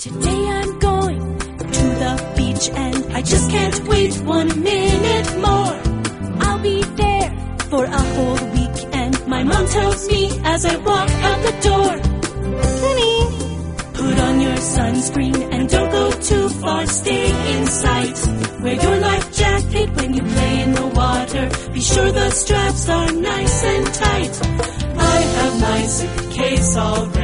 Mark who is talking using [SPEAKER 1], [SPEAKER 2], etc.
[SPEAKER 1] Today I'm going to the beach and I just can't wait 1 minute more. I'll be there for a whole week and my mom tells me as I walk out the door, Honey, put on your sunscreen and don't go too far, stay in sight. Wear your life jacket when you play in the water. Be sure the straps are nice and tight. I have my suitcase all ready.